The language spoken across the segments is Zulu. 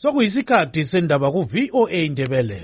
Sokuyisikhathi sendaba ku VOA Ndebele.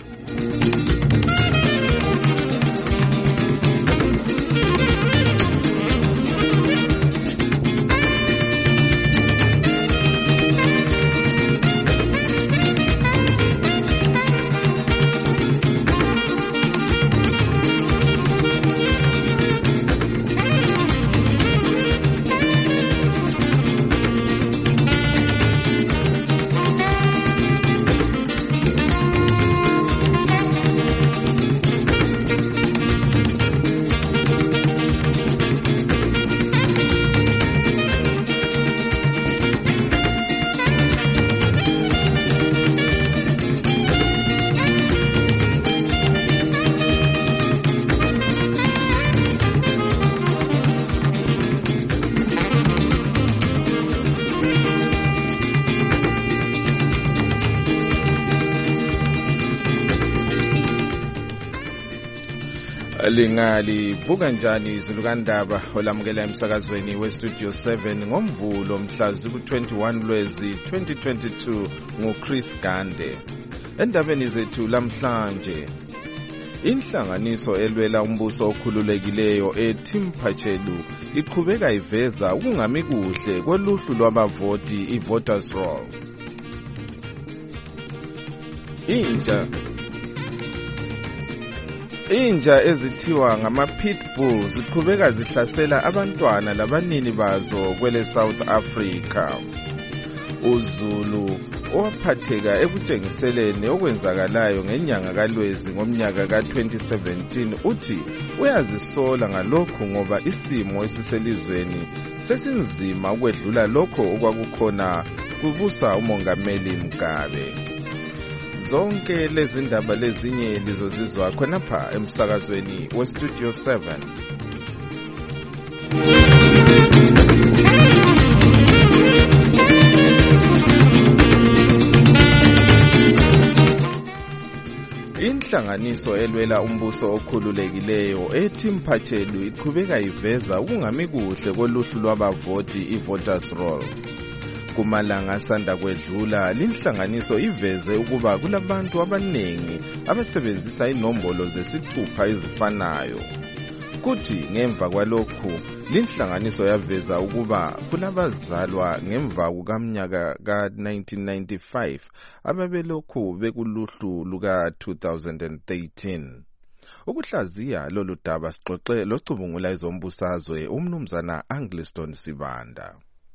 Lingali vuka njani izulukandaba olamukela emsakazweni weStudio 7 ngomvulo mhla ziku-21 Lwezi 2022 nguChris Gande. Endabeni zethu lamhlanje, inhlanganiso elwela umbuso okhululekileyo eTimpachelu iqhubeka iveza ukungami kuhle koluhlu lwabavoti i-voters roll. Inja ezithiwa ngama-pitbull ziqhubeka zihlasela abantwana labanini bazo kwele South Africa. UZulu owaphatheka ekutshengiseleni okwenzakalayo ngenyanga kaLwezi ngomnyaka ka-2017 uthi uyazisola ngalokhu ngoba isimo esiselizweni sesinzima ukwedlula lokho okwakukhona kubusa uMongameli Mugabe. Zonke lezi ndaba lezinye lizozizwa khonapha emsakazweni weStudio 7. Inhlanganiso elwela umbuso okhululekileyo eTimpachelu iqhubeka iveza ukungami kuhle koluhlu lwabavoti i-voters roll. Kumalanga asanda kwedlula, linhlanganiso iveze ukuba kulabantu abanengi abasebenzisa inombolo zesithupha ezifanayo. Kuthi ngemva kwalokhu, linhlanganiso yaveza ukuba kulabazalwa ngemva kukamnyaka ka-1995 ababelokhu bekuluhlu luka-2013. Ukuhlaziya lolu daba sixoxe locubungula ezombusazwe umnumzana Angliston Sibanda.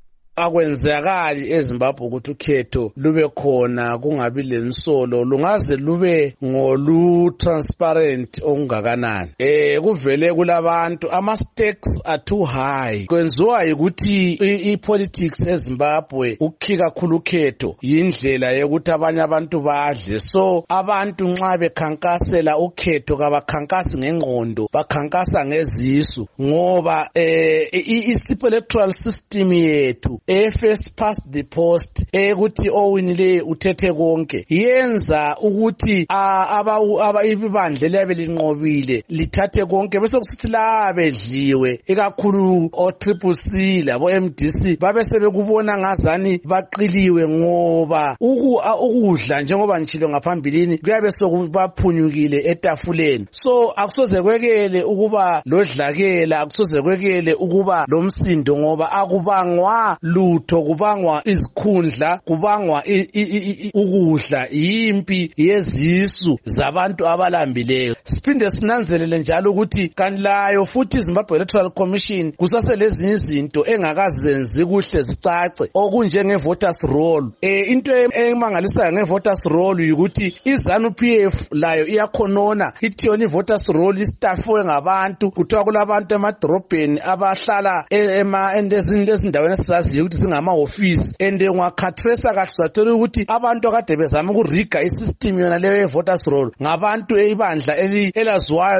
Akwenzakali eZimbabwe ukuthi ukhetho lube khona kungabi lensolo lungaze lube ngolu transparent ongakanani. Kuvele kulabantu ama stakes are too high. Kwenziwa ukuthi ipolitics eZimbabwe ukukhika kakhulu ukhetho yindlela yokuthi abanye abantu badle. So abantu nxa bekhankasela ukhetho kabakhankasi ngengqondo, bakhankasa ngezisu ngoba electoral system yethu first past the post ukuthi owinile uthethe konke yenza ukuthi ibandla liyabe linqobile lithathe konke bese kusithi la bedliwe ikakhulu o-CCC labo MDC babe sebekubona ngazani baqiliwe ngoba ukudla njengoba ngitshilo ngaphambilini kuyabe sokubaphunyukile etafuleni. So akusoze kwekele ukuba lodlakela, akusoze kwekele ukuba lomsindo ngoba akubangwa lutho, kubangwa izikhundla, kubangwa ukudla, yimpi yezisu zabantu abalambileyo. Siphinde sinanzelele njalo ukuthi kanlayo futhi Zimbabwe Electoral Commission kusaselezinye izinto engakazenzi kuhle zicace okunjenge voters roll. Into emangalisayo nge-voters roll ukuthi iZANU-PF layo iyakhonona ithi yona i-voters roll istaffwe ngabantu, kuthiwa kulabantu emadrobheni abahlala ezindaweni esizaziyo ukuthi singama-office and ungakhatresa kahle uzathola ukuthi abantu akade bezama ukuriga isystem yona leyo ye-voters roll ngabantu ibandla elaziwayo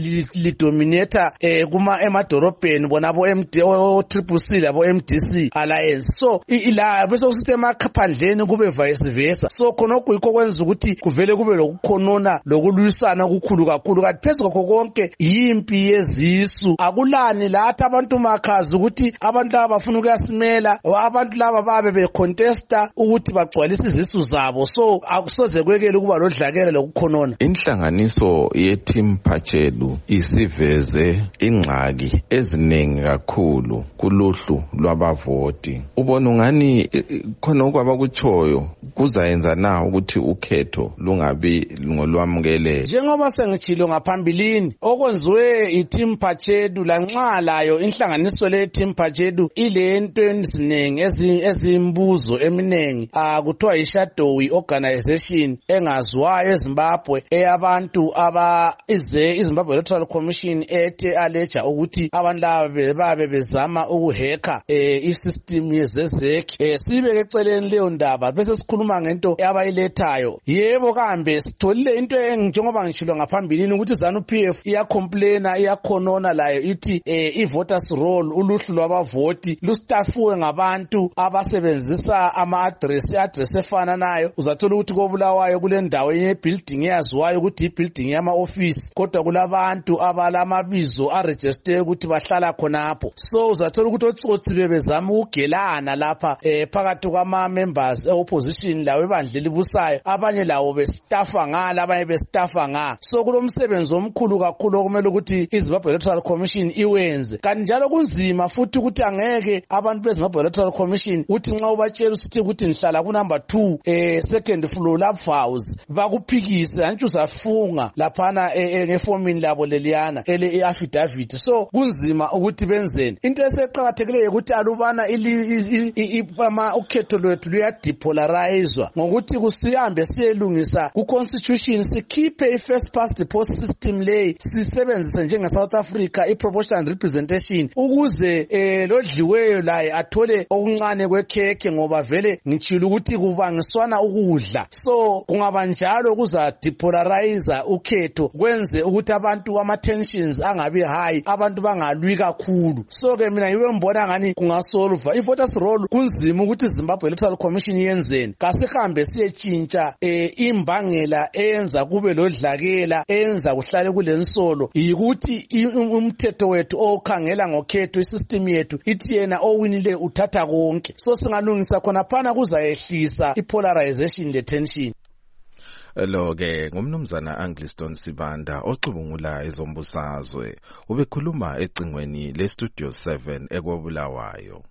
lidominata emadorobheni bona o-CCC labo MDC Alliance. So ila bese kusithi emaphandleni kube vice versa. So khonokho yikho kwenza ukuthi kuvele kube lokukhonona lokulwisana okukhulu kakhulu. Kanti phezu kokho konke yimpi yezisu. Akulani lathi abantu makhazi ukuthi abantu abafuna ukuyasimela kuphela abantu laba babe becontesta ukuthi bagcwalise izisu zabo, so akusoze kwekele ukuba lodlakela lokukhonona. Inhlanganiso yeTeam Phatshedu isiveze ingxaki eziningi kakhulu kuluhlu lwabavoti. Ubona ungani khona okwabakutshoyo kuzayenza na ukuthi ukhetho lungabi ngolwamukele? Njengoba sengitshilo ngaphambilini, okwenziwe iTeam Phatshedu lanxa layo inhlanganiso leTeam Phatshedu ilento eziningi ezimbuzo eminengi kuthiwa yi-shadowy organization engaziwayo eZimbabwe eyabantu iZimbabwe Electoral Commission ethe aleja ukuthi abantu laba babe bezama ukuhacka isystem yezezek. Sibeke eceleni leyo ndaba bese sikhuluma ngento abayilethayo. Yebo kambe sitholile into njengoba ngitshilo ngaphambilini ukuthi ZANU-PF iyacomplaina iyakhonona layo ithi i-voters roll uluhlu lwabavoti lustafuwe ngabantu abasebenzisa ama-address efana nayo. Uzathola ukuthi koBulawayo kule ndawo ye-building eyaziwayo ukuthi i-building yama-office, kodwa kulabantu abalamabizo aregister ukuthi bahlala khonapho. So uzathola ukuthi otsotsi bebezama ukugelana lapha phakathi kwama-members e-opposition lawo ebandla elibusayo, abanye lawo bestafa ngala abanye bestafa nga. So kulomsebenzi omkhulu kakhulu okumele ukuthi iZimbabwe Electoral Commission iwenze. Kanti njalo kunzima futhi ukuthi angeke abantu beZimbabwe Electoral Commission uthi nxa ubatshela usithi ukuthi nihlala ku number 2 second floor lapha house bakuphikise anthu uzafunga laphana ngefomini labo leliyana affidavit. So kunzima ukuthi benzeni. Into eseqhakathekileyo ukuthi alubana ukhetho lwethu luyadepolarizewa ngokuthi kusihambe siyelungisa ku constitution, sikhiphe i-first past the post system leyi sisebenzise njenge South Africa i-proportional representation ukuze lodliweyo laye athole okuncane kwekhekhe, ngoba vele ngitshilo ukuthi kubangiswana ukudla. So kungaba njalo kuza depolarize ukhetho kwenze ukuthi abantu ama-tensions angabi high, abantu bangalwi kakhulu. So ke mina yiwe mbona ngani kungasolva i-voters roll. Kunzima ukuthi Zimbabwe Electoral Commission yenzeni. Kasihambe siyetshintsha imbangela eyenza kube lodlakela eyenza kuhlale kulensolo yikuthi umthetho wethu okhangela ngokhetho isystem yethu ithi yena owinile uthatha konke. So singalungisa khona phana kuzayehlisa ipolarization le tension. Lo-ke ngumnumzana Angliston Sibanda ocubungula ezombusazwe, ubekhuluma ecingweni le-Studio 7 ekwaBulawayo.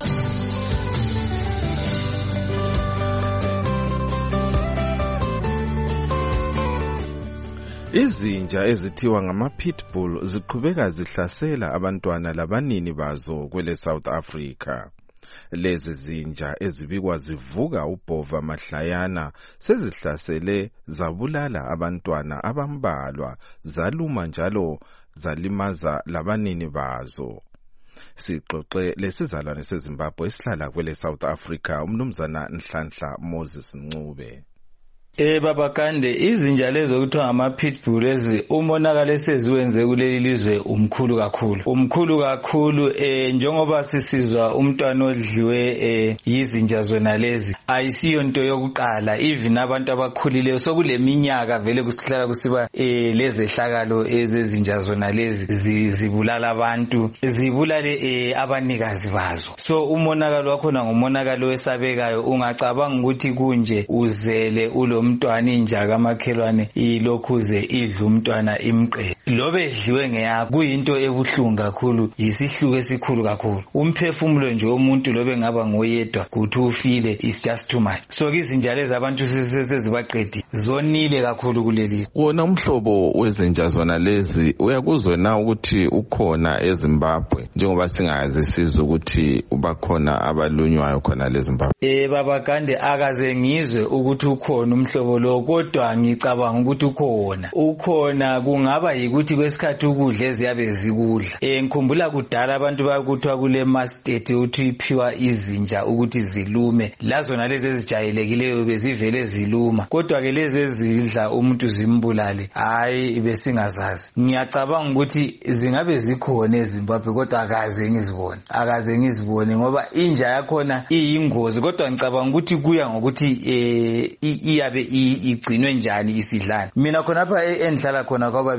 Izinja ezithiwa ngama-pitbull ziqhubeka zihlasela abantwana labanini bazo kwele South Africa. Lezi zinja ezibikwa zivuka ubhova mahlayana sezihlasele zabulala abantwana abambalwa, zaluma njalo zalimaza labanini bazo. Sixoxe lesizalwane seZimbabwe esihlala kwele South Africa, umnumzana Nhlanhla Moses Ncube. Baba Kande, izinja lezo kuthiwa ngama-pitbull lezi umonakalo eseziwenze kuleli lizwe umkhulu kakhulu. Njengoba sisizwa umntwana odliwe yizinja zona lezi ayisiyo into yokuqala, even abantu abakhulileyo sokule minyaka vele kusihlala kusiba lezehlakalo ezezinja zona lezi zibulala abantu, zibulale abanikazi bazo. So umonakalo wakhona ngumonakalo wesabekayo. Ungacabanga ukuthi kunje uzele umntwana inja kamakhelwane ilokhuze idla umntwana imqe lobe edliwe ngeyakho, kuyinto ebuhlungu kakhulu, yisihluko esikhulu kakhulu. Umphefumulo nje womuntu lobe ngaba ngoyedwa kuthi ufile is just too much. So izinja lezi abantu sezibaqedi zonile kakhulu kuleli. Wona umhlobo wezinja zona lezi uyakuzwe na ukuthi ukhona eZimbabwe, njengoba singazi sizwe ukuthi ubakhona abalunywayo khona leZimbabwe? Baba Kande, akaze ngizwe ukuthi ukhona umhlobo lo, kodwa ngicabanga ukuthi ukhona kungaba yikuthi kwesikhathi ukudla eziyabe zikudla. Ngikhumbula kudala abantu bakuthiwa kule mastate uthi iphiwa izinja ukuthi zilume, lazona lezi ezijayelekileyo bezivele ziluma, kodwa ke lezi ezidla umuntu zimbulale hayi besingazazi. Ngiyacabanga ukuthi zingabe zikhona eZimbabwe kodwa akaze ngizibone ngoba inja yakhona iyingozi, kodwa ngicabanga ukuthi kuya ngokuthi iyabe igcinwe njani isidlana. Mina khonapha endihlala khona kwaba besihlala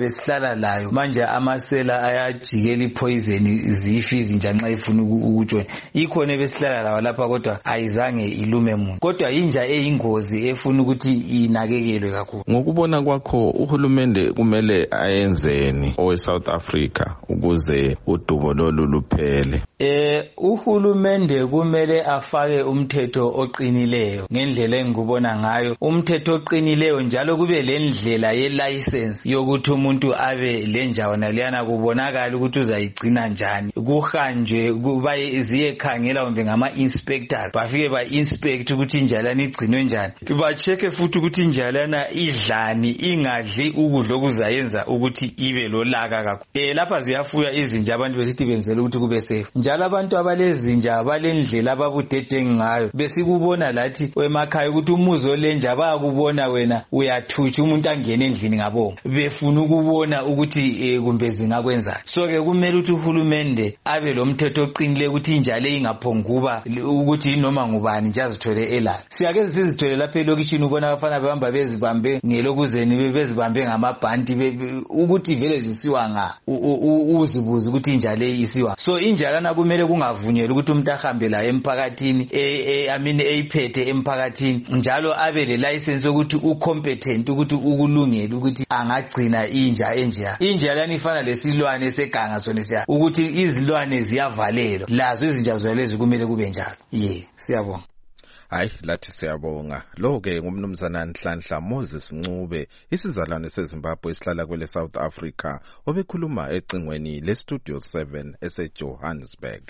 sihlala layo manje amasela ayajikela ipoison zifi izinja nxa ifuna ukutshona ikhona besihlala lawo lapha kodwa ayizange ilume muntu kodwa inja eyingozi efuna ukuthi inakekelwe kakhulu. Ngokubona kwakho uhulumende kumele ayenzeni oweSouth Africa ukuze udubo lolu luphele? Uhulumende kumele afake umthetho oqinileyo ngendlela engikubona ngayo, umthetho oqinileyo njalo kube lendlela ye-license yokuthi umuntu abe lenjawana leyana kubonakala ukuthi uzayigcina njani, kuhanjwe ziyekhangela kumbe ngama-inspectors bafike ba-inspect ukuthi injalana igcinwe njani, ba-check futhi ukuthi injalana idlani ingadli ukudla okuzayenza ukuthi ibe lolaka kakhulu. Lapha ziyafuya izinja abantu besithi benzela ukuthi kube safe, njalo abantu abalezinja balendlela ababudedengi ngayo besikubona lathi emakhaya ukuthi umuzi olenja bayakubona wena uyathutsha umuntu angene endlini ngabonga befuna ukubona ukuthi kumbe zingakwenza. So ke kumele ukuthi uhulumende abe lo mthetho oqinile ukuthi inja le ingaphonguba ukuthi noma ngubani nje azithole ela. Siyake sizithole lapha elokishini ubona abafana behamba bezibambe ngelokuzeni bezibambe ngamabhanti ukuthi vele zisiwa nga uzibuza ukuthi inja le isiwa. So injalana kumele kungavunyelwa ukuthi umuntu ahambe la emphakathini eyiphethe emphakathini njalo abe le license ukuthi ucompetent ukuthi ukulungela ukuthi angagcina inja enjeya. Injalana ifana lesilwane seganga sona siya ukuthi izilwane ziyavalelwa lazo izinja zalezi kumele kube njalo. Siyabonga. Hayi lathi siyabonga. Lo ke ngumnumzana Nhlanhla Moses Ncube isizalwane seZimbabwe esihlala kwele South Africa obekhuluma ecingweni le Studio 7 eseJohannesburg.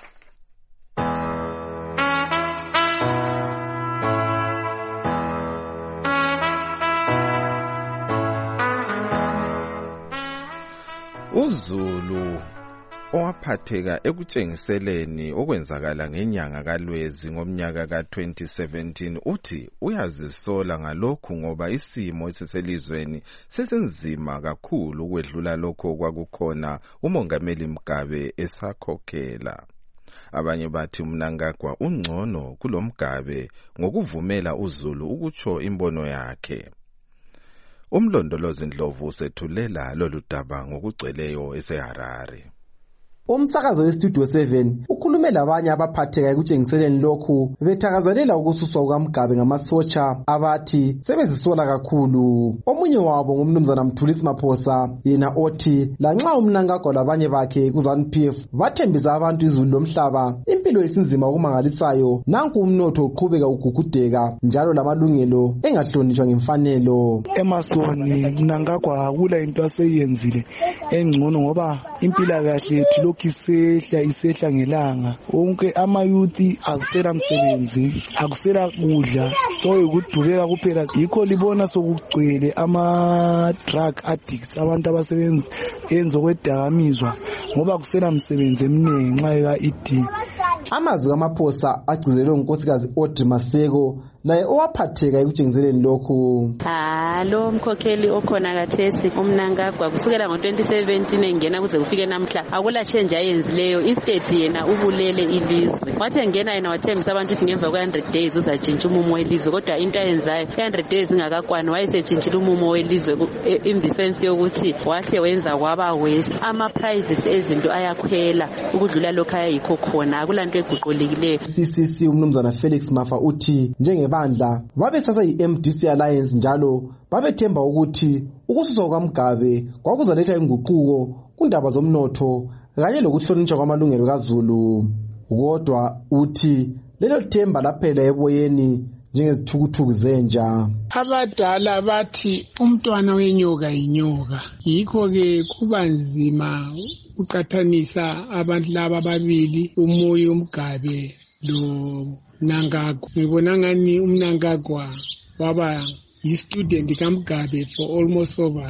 uZulu owaphatheka ekutshengiseleni okwenzakala ngenyanga kaLwezi ngomnyaka ka2017 uthi uyazisola ngalokhu ngoba isimo esiselizweni sesenzima kakhulu ukwedlula lokho kwakukhona uMongameli Mugabe esakhokhela. Abanye bathi Mnangagwa ungcono kulomgabe ngokuvumela uZulu ukutsho imbono yakhe. Umlondolozi Ndlovu sethulela lolu daba ngokugcweleyo eseHarare. Umsakazo weStudio 7 ukhulume labanye abaphatheka ekutshengiseleni lokhu bethakazelela ukususwa kukaMgabe ngamasotsha abathi sebezisola kakhulu. Omunye wabo ngumnumzana Mthulisi Maphosa yena othi lanxa uMnangagwa labanye bakhe kuZANU-PF bathembisa abantu izulu lomhlaba impilo yesinzima okumangalisayo nanku umnotho uqhubeka ugugudeka njalo lamalungelo engahlonishwa ngemfanelo. Emasoni Mnangagwa akula into aseyenzile engcono ngoba impilakahle yethu isehla ngelanga wonke amayuthi akusela msebenzi akusela kudla so ukudubeka kuphela yikho libona sokugcwele ama drug addicts abantu abasebenza enzo kwedakamizwa ngoba kusela msebenzi eminingi nxa ka-ED. Amazwi kaMaphosa agcizelwe ngunkosikazi Audrey Maseko laye owaphatheka ekutshengiseleni lokhu. Lo mkhokheli okhona kathesi uMnangagwa kusukela ngo2017 engena kuze kufike namhla akula change ayenzileyo, instead yena ubulele ilizwe. Wathi engena yena wathembisa abantu ukuthi ngemva kwe100 days uzatshintsha umumo welizwe, kodwa into ayenzayo 100 days ingakakwani wayesetshintsha umumo welizwe in the sense yokuthi wahle wenza kwaba west, ama prices ezinto ayakhwela ukudlula lokho ayikho khona, akulanto eguqulekileyo. CCC umnumzana Felix Mafa uthi njengebandla babesasa iMDC Alliance njalo babethemba ukuthi ukususwa kwaMgabe kwakuzaletha inguquko kundaba zomnotho kanye lokuhlonishwa kwamalungelo kaZulu. Kodwa uthi lelo themba laphela eboyeni njengezithukuthuku zenja. Abadala bathi umntwana wenyoka inyoka, yikho ke kuba nzima uqathanisa abantu laba ababili, uMoyo uMgabe lo Mnangagwa. Ngibona ngani uMnangagwa waba yi-student kaMgabe for almost over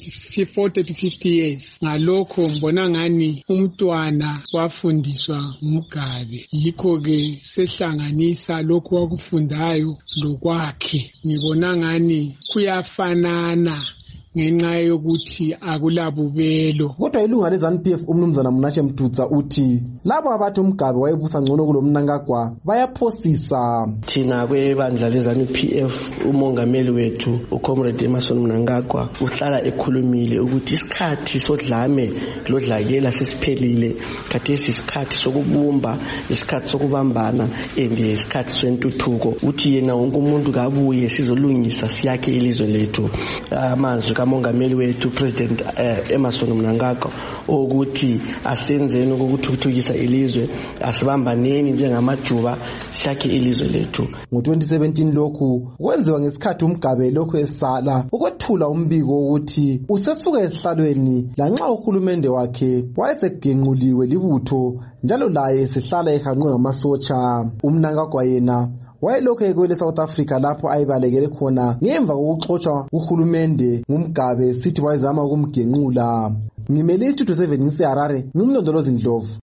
40 to 50 years. Ngalokho ngibona ngani umntwana wafundiswa uMgabe, yikho ke sehlanganisa lokho wakufundayo lokwakhe. Ngibona ngani kuyafanana ngenxa yokuthi akulabubelo. Kodwa ilunga leZANU-PF umnumzana Mnashe Mdudza uthi labo abathi umgabe wayebusa ngcono kulo Mnangagwa bayaphosisa. Thina kwebandla leZANU-PF umongameli wethu uComrade Emmerson Mnangagwa uhlala ekhulumile ukuthi isikhathi sodlame lodlakela sesiphelile, khathesi isikhathi sokubumba, isikhathi sokubambana isikhathi sentuthuko. Uthi yena wonke umuntu kabuye sizolungisa siyakhe ilizwe lethu. Amazwi kamongameli wethu President Emmerson Mnangagwa ukuthi asenzeni ukuthuthukisa ilizwe, asibambaneni njengamajuba siyakhe ilizwe lethu. Ngo-2017 lokhu kwenziwa ngesikhathi umgabe lokhu esala ukwethula umbiko ukuthi usesuka esihlalweni lanxa uhulumende wakhe wayesegenquliwe libutho njalo laye esehlala ehanqwe ngamasotsha. Umnangagwa yena wayelokhu ekwele South Africa lapho ayibalekele khona ngemva kokuxotshwa uhulumende ngumgabe sithi wayezama ukumgenqula. Ngimele iStudio 7 ngiseHarare, ngimlondolozi Ndlovu.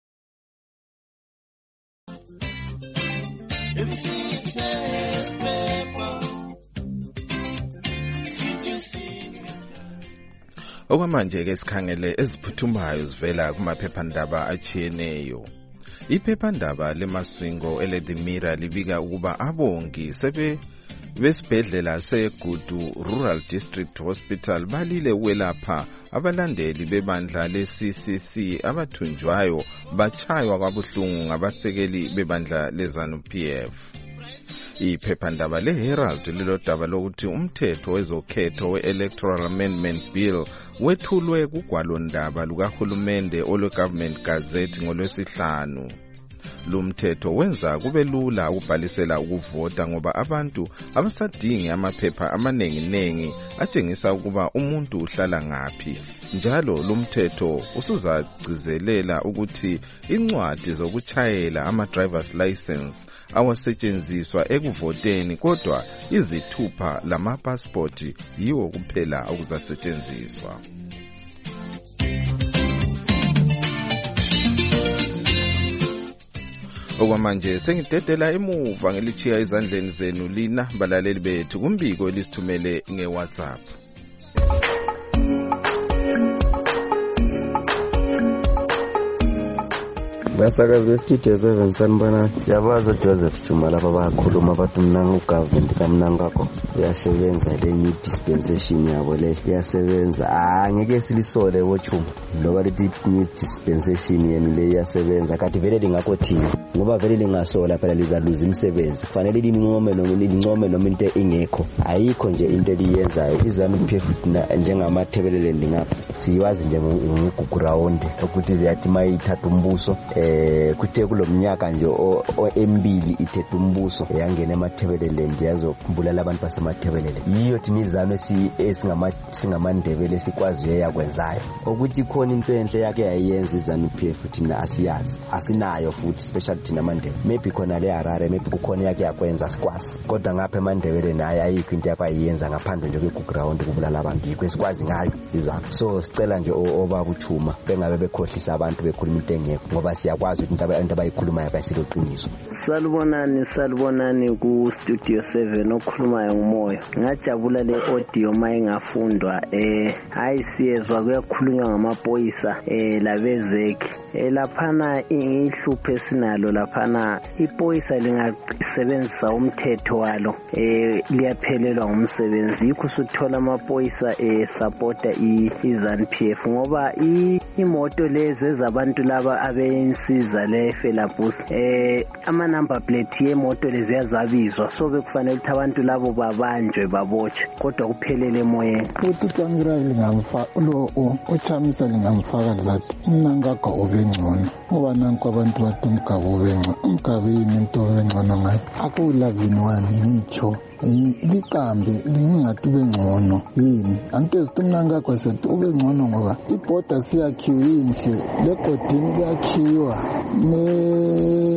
Okwamanje ke sikhangele eziphuthumayo zivela kumaphephandaba achiyeneyo. Iphephandaba leMaswingo ele-The Mirror libika ukuba abongi besibhedlela seGudu Rural District Hospital balile ukwelapha abalandeli bebandla le-CCC abathunjwayo bachaywa kwabuhlungu ngabasekeli bebandla leZANU-PF. Iphephandaba leHerald lilodaba lokuthi umthetho wezokhetho we-Electoral Amendment Bill wethulwe kugwalondaba lukahulumende olwe-Government Gazette ngolwesihlanu. Lumthetho wenza kube lula ukubhalisela ukuvota ngoba abantu abasadingi amaphepha amaningi atshengisa ukuba umuntu uhlala ngaphi. Njalo lumthetho usuzagcizelela ukuthi incwadi zokuchayela ama-driver's license awasetshenziswa ekuvoteni, kodwa izithupha lamapasipoti yiwo kuphela okuzasetshenziswa. Okwamanje sengidedela emuva ngelichiya ezandleni zenu lina balaleli bethu kumbiko elisithumele ngeWhatsApp. Basakazi beStudio 7 sanibona, siyabaza Joseph Juma lapha bakhuluma bathi ugovernment kaMnangagwa uyasebenza le new dispensation yabo le iyasebenza. Ngeke silisole wochuma ngoba lethi new dispensation yenu le iyasebenza, kanti vele lingakothini ngoba vele lingasola phela lizaluza imisebenzi. Kufanele lincome noma into ingekho, ayikho nje into eliyenzayo. iZANU-PF njengamathebelelendi ngapha siyazi nje ngugugrawundi ukuthi ziyathi mayithatha umbuso kuthe kulomnyaka nje embili ithethe umbuso yangena emathebelelendi yazokubulala abantu basemathebelele. Yiyo thina iZANU singamandebele sikwazi yakwenzayo ukuthi khona into enhle yake yayenza iZANU-PF thina asiyazi, asinayo futhi special thina amandebele. Maybe khona le Harare maybe kukhona yake yakwenza sikwazi, kodwa ngapha emandebele naye ayikho into yakwayenza ngaphandle nje kweground kubulala abantu, yikho esikwazi ngayo iZANU. So sicela nje obaba uChuma bengabe bekhohlisa abantu bekhuluma into engekho ngoba siyakwazi ukuthi into abayikhulumayo bayisilo qiniso. Salibonani ku Studio 7 okhulumayo ngumoya. Ngajabula le audio mayingafundwa ayisiyezwa kuyakhulunywa ngamaphoyisa labezeki laphana ihluphe sinalo laphana. Iphoyisa lingasebenzisa umthetho walo liyaphelelwa ngumsebenzi, yikho suthola amaphoyisa supporta iZANU-PF ngoba imoto lezi ezabantu laba abensiza le Felabus ama number plate yemoto lezi yazabizwa, so bekufanele ukuthi abantu labo babanjwe babotshwe, kodwa kuphelele emoyeni. Ututsangira lingamfa lo ochamisa lingamfaka zathi Mnangagwa ubengcono ngoba nanku abantu bathi umgabe yini into engcono ngayo akulavini wani ngitsho liqambe lingathi ubengcono yini anto ezithi Mnangagwa sethi ubengcono ngoba ibhoda siyakhiwa inhle legodini kuyakhiwa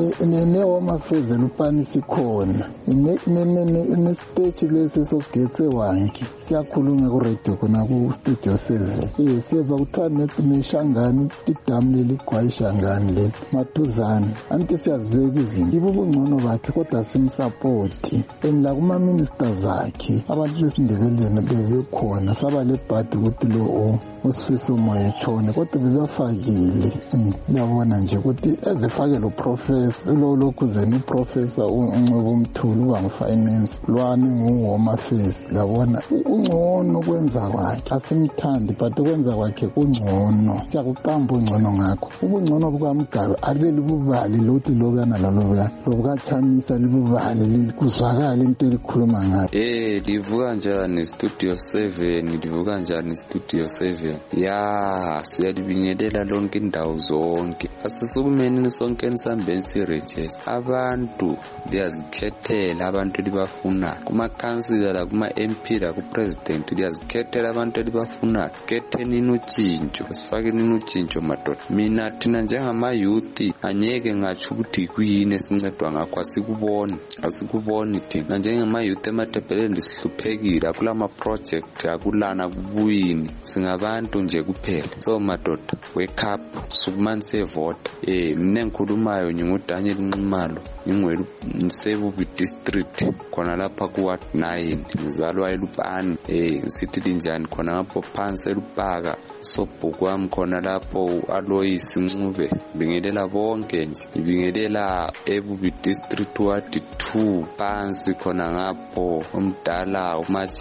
ne-home affairs lupani sikhona ne-stage lesi sogetsi wangi siyakhulunywa ku-radio khona ku-studio 7 siyezwa kuthiwa neshangani idamu leli gwayishangani leli maduzane anti siyazibeka izinto ibo ubungcono bakhe kodwa simsapoti and lakuma-ministers akhe abantu besindebeleni bebekhona saba lebhadi ukuthi lo usifiso umoya etshone kodwa bebafakile uyabona nje ukuthi ezifake lo professor lokhu zena uprofessor uNcube Umthulu uba ngu-finance lwane ngu-home affairs labona ungcono kwenza kwakhe asimthandi but ukwenza kwakhe kungcono siyakuqamba ungcono ngakho ubungcono bukaMgabe aleli bubali lokuthi lobuyana lalobuya lobukaChamisa libubali likuzwakala into elikhuluma ngayo livuka njani Studio 7 livuka njani Studio 7 ya siyalibingelela lonke indawo zonke asisukumeni sonke nisambe siregister abantu liyazikhethela abantu libafuna kuma councilor la kuma MP la ku president liyazikhethela abantu libafuna khetheni utshintsho sifakeni utshintsho madoda mina thina njengama youth anyeke ngathi ukuthi kuyini esincedwa ngakho asikuboni thina njengama youth ematebheleni lisihluphekile kulama project akulana kubuyini singabantu nje kuphela so madoda wake up sukumanise vote mina ngikhulumayo ngingudaniel Nxumalo ngingwelu Nsebubi district khona lapha ku ward 9 ngizalwa eLupani sithi linjani khona ngapho phansi eLupaka sobhuku wami khona lapho Alois Ncube bingelela bonke nje ibingelela eBubi district ward 2 phansi khona ngapho umdala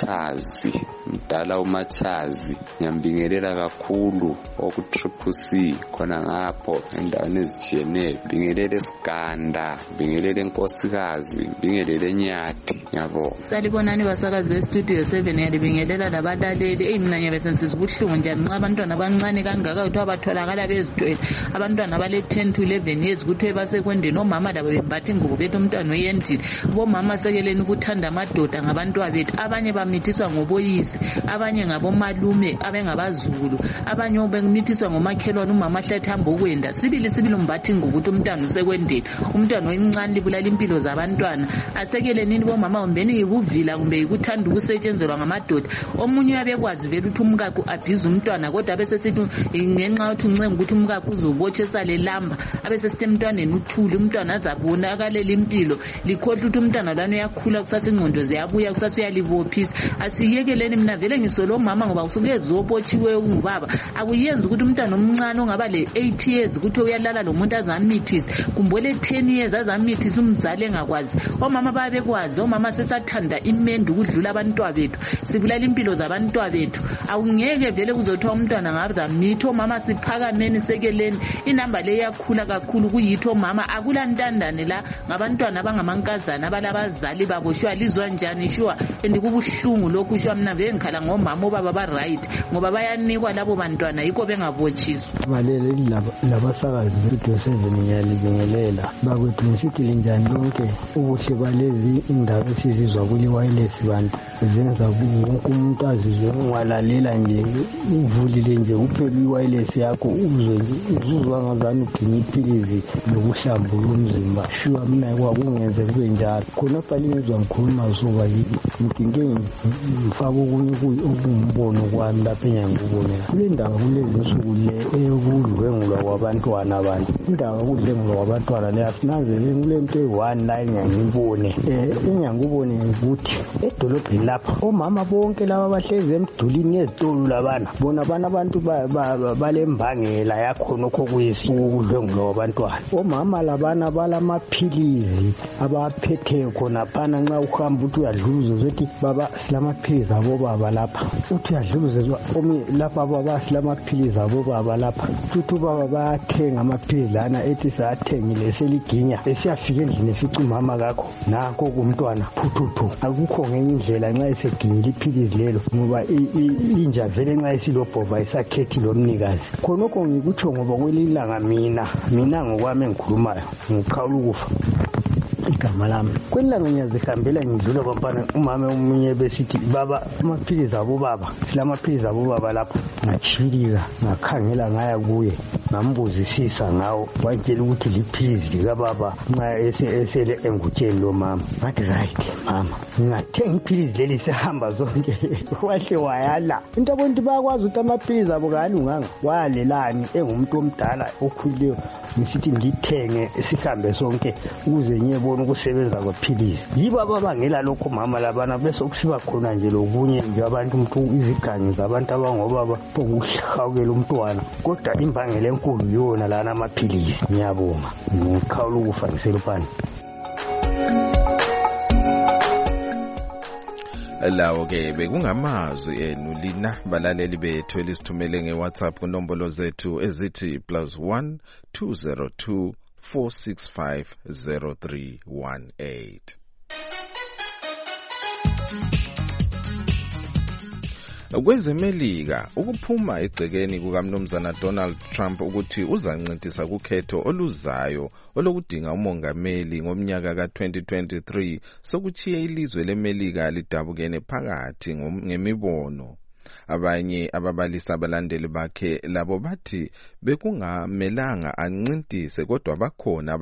uMachazi ngiyambingelela kakhulu oku Triple C khona ngapho endaweni ezitshiyeneyo bingelela eSiganda bingelela enkosikazi bingelela eNyathi yabo salibonani basakazi bestudio 7 yalibingelela labalaleli mina ngiyabesensiza ubuhlungu njani nxa abantwana abancane kangaka ukuthi abatholakala bezithwele abantwana abale 10 to 11 years ukuthi basekwendeni omama labo bembatha ingubo bethu umntwana oyendile bomama sekeleni ukuthanda amadoda ngabantwana bethu abanye bamithiswa ngoboyisi abanye ngabomalume abengabazulu abanye bemithiswa ngomakhelwane umama ahlathamba ukwenda sibili umbatha ingubo ukuthi umntwana usekwendeni umntwana omncane libulala impilo zabantwana asekeleni bomama kumbeni yikuvila kumbe yikuthanda ukusetshenzelwa ngamadoda omunye uyabekwazi vele ukuthi umkakhe abhiza umntwana kodwa bese sithi ngenxa yokuthi uncenga ukuthi umkakhe uzobotshesa lelamba abesesithi emntwaneni uthule umntwana azabona akalela impilo likhohle ukuthi umntwana lwana uyakhula kusasa ingqondo ziyabuya kusasa uyalibophisa asiyekeleni mina vele ngisolo mama ngoba usuke zobotshiwe ungubaba akuyenza ukuthi umntwana omncane ongaba le 8 years ukuthi uyalala lo muntu azamithisa kumbe le 10 years azamithisa umzali engakwazi omama babekwazi omama sesathanda imende ukudlula abantwana bethu sibulala impilo zabantwana bethu awungeke vele kuzothiwa umntwana ngazamitha omama siphakameni sekeleni inamba le yakhula kakhulu kuyitho omama akulantandane la ngabantwana abangamankazana abalabazali babo shwa lizwa njani shwa andikubuhlungu lokhu shwa mina vele ngikhala ngomama obaba ba right ngoba bayanikwa labo bantwana yikho bengabotshiswa balele labasakazi bestudio 7 ngiyalibingelela bakwethu ngisithi linjani lonke ubuhle balezi indaba esizizwa kuli wireless bantu zenza wonke umuntu azizwe ungalalela nje uvulile nje uphela i-wireless yakho uzuzwa ngazani uginya iphilizi lokuhlambula umzimba shuwa mina kwakungenze kube njalo khona falingezwa ngikhuluma zuba ngidinge ngifaka okunye okumbono kwami lapha engiyangikubonela kule ndaba kulezi nsuku le eyokudlwengulwa kwabantwana abantu indaba yokudlwengulwa kwabantwana le asinanzeleni kule nto eyi-1 la engiyangikubone ukuthi edolobheni lapha omama bonke laba bahlezi emdulini yezitolo labana bona abantu balembangela yakhona okho kuyisukudlwengulwa kwabantwana omama labana balamaphilizi abaphetheyo khonaphana nxa uhamba uthi uyadluza uzothi baba silamaphilizi abobaba lapha uthi uyadluza lapha baba silamaphilizi abobaba lapha uthi ubaba bayathenga amaphilizi lana ethi sathengile seliginya esiyafika endlini efica umama kakho nakho kumntwana phuthu akukho ngenye indlela nxa eseginyile iphilizi lelo ngoba inja vele nxa esilobhova isakhethi lomnikazi khonokho ngikutsho ngoba kwelilanga mina ngokwami engikhulumayo ngiqala ukufa igama lami kwelanga ngiyazihambela ngidlula bafana umama omunye besithi baba amaphilizi abo baba silamaphilizi abo baba lapha ngachilika ngakhangela ngaya kuye ngambuzisisa ngawo watshela ukuthi liphilizi likababa nxa esele engutsheni lo mama ngathi right mama ngathenga iphilizi leli sihamba zonke wahle wayala into abantu bayakwazi ukuthi amaphilizi abo kalunganga wayalelani engumuntu omdala okhulileyo ngisithi ngithenge sihambe sonke ukuze ngiyebona ukusebenza kwephilizi yibo ababangela lokho mama labana bese kusiba khona nje lokunye nje abantu umuntu izigangi zabantu abangobaba bokuhlawukela umntwana kodwa imbangela enkulu yona lana amaphilizi ngiyabonga ngikhawula ukufa ngiselupani lawo ke bekungamazwi enu lina balaleli bethu elisithumele ngeWhatsApp kunombolo zethu ezithi +1 202 465 0318. Kwezemelika ukuphuma egcekeni kukaMnumzana Donald Trump ukuthi uzancintisa kukhetho oluzayo olokudinga umongameli ngomnyaka ka2023 sokuchiya ilizwe leMelika lidabukene phakathi ngemibono. Abanye ababalisa abalandeli bakhe labo bathi bekungamelanga ancintise kodwa bakhona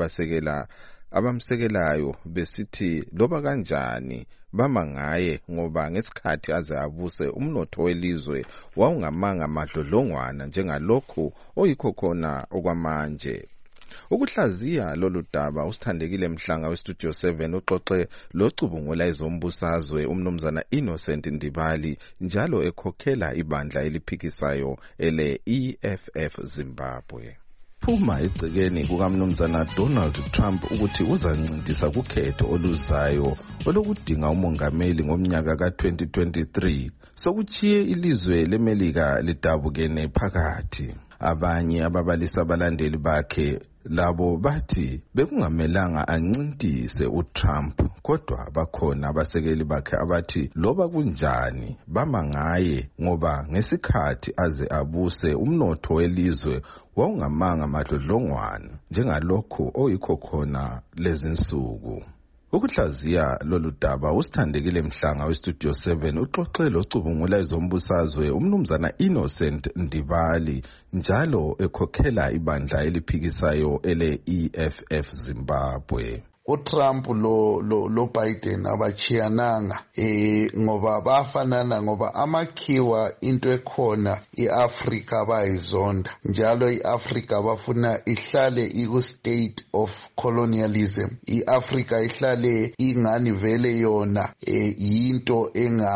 abamsekelayo besithi loba kanjani bama ngaye ngoba ngesikhathi aze abuse umnotho welizwe wawungamanga madlodlongwana njengalokhu oyikho khona okwamanje. Ukuhlaziya lolu daba usithandekile Mhlanga weStudio 7 uxoxe locubungula ezombusazwe umnumzana Innocent Ndibali njalo ekhokhela ibandla eliphikisayo ele EFF Zimbabwe. Phuma egcekeni kukaMnumzana Donald Trump ukuthi uzancintisa kukhetho oluzayo olokudinga umongameli ngomnyaka ka2023 sokuchiye ilizwe leMelika lidabukene phakathi. Abanye ababalisa abalandeli bakhe labo bathi bekungamelanga ancintise uTrump kodwa bakhona abasekeli bakhe abathi loba kunjani bama ngaye ngoba ngesikhathi aze abuse umnotho welizwe wawungamanga madlodlongwana njengalokhu oyikho khona lezinsuku. Ukuhlaziya lolu daba usithandekile Mhlanga weStudio 7 uxoxe locubungula ezombusazwe umnumzana Innocent Ndibali njalo ekhokhela ibandla eliphikisayo ele EFF Zimbabwe. uTrump lo Biden abachiyananga ngoba bafanana ngoba amakhiwa into ekhona iAfrica bayizonda njalo iAfrica bafuna ihlale iku state of colonialism. iAfrica ihlale ingani vele yona yinto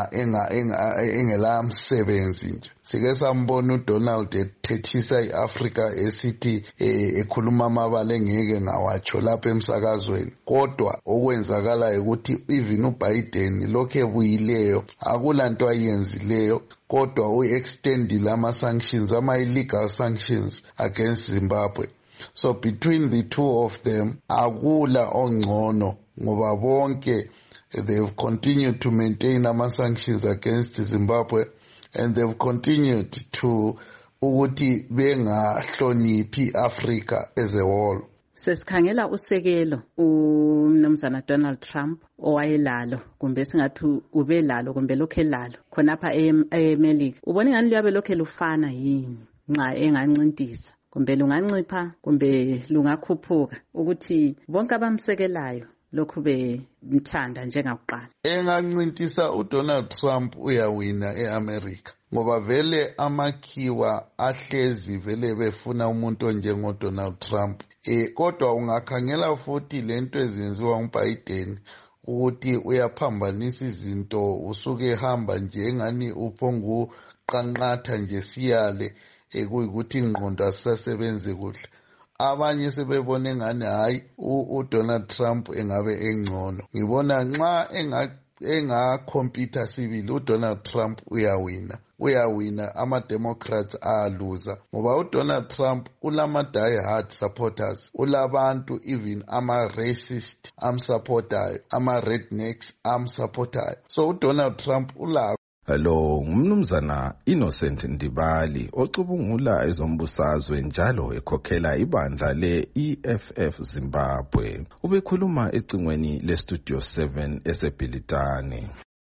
engela msebenzi nje. Sike sambona uDonald ethethisa iAfrica esithi ekhuluma amabala engeke ngawatsho lapha emsakazweni kodwa okwenzakala ukuthi even uBiden lokho ebuyileyo akulanto ayenzileyo kodwa uextendile ama-sanctions ama-illegal sanctions against Zimbabwe. So between the two of them akula ongcono ngoba bonke they've continued to maintain ama-sanctions against Zimbabwe and they've continued to ukuthi bengahloniphi Africa as a whole. Sesikhangela usekelo umnumzana Donald Trump owayelalo kumbe singathi ubelalo kumbe lokho elalo khonapha eMelika. Ubona ngani liyabe lokho lufana yini nxa engancintisa kumbe lungancipha kumbe lungakhuphuka ukuthi bonke abamsekelayo lokhu bemthanda njengakuqala. Engancintisa uDonald Trump uyawina eAmerica ngoba vele amakhiwa ahlezi vele befuna umuntu onjengo Donald Trump. Kodwa ungakhangela futhi lento ezenziwa nguBiden ukuthi uyaphambanisa izinto usuke ehamba nje engani uphongu qanqatha nje siyale kuyikuthi ingqondo asisasebenze kuhle. Abanye sebebone ngani hayi uDonald Trump engabe engcono. Ngibona nxa engakompita sibili uDonald Trump uyawina ama-Democrats aluza ngoba uDonald Trump ulama die hard supporters ulabantu even ama-racist amsupportayo ama-rednecks amsupportayo. So uDonald Trump Lo ngumnumzana Innocent Ndibali ocubungula ezombusazwe njalo ekhokhela ibandla le-EFF Zimbabwe. Ubekhuluma ecingweni le-Studio 7 eseBhilitane.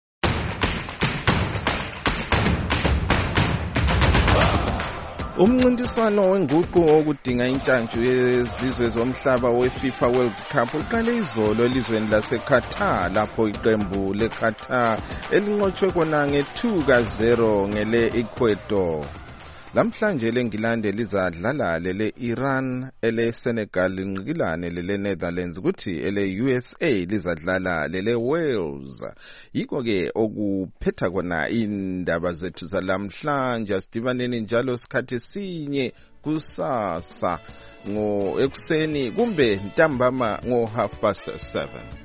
Umncintiswano wenguqu okudinga intshantshu yezizwe zomhlaba weFIFA World Cup uqale izolo elizweni laseQatar lapho iqembu leQatar elinqotshwe kona nge-2-0 ngele-Ecuador. Lamhlanje leNgilande lizadlala lele-Iran, ele-Senegal linqikilane lele-Netherlands kuthi ele-USA lizadlala lele-Wales. Yiko-ke okuphetha kona indaba zethu zalamhlanje. Sidibaneni njalo sikhathi sinye kusasa ekuseni kumbe ntambama ngo 7:30.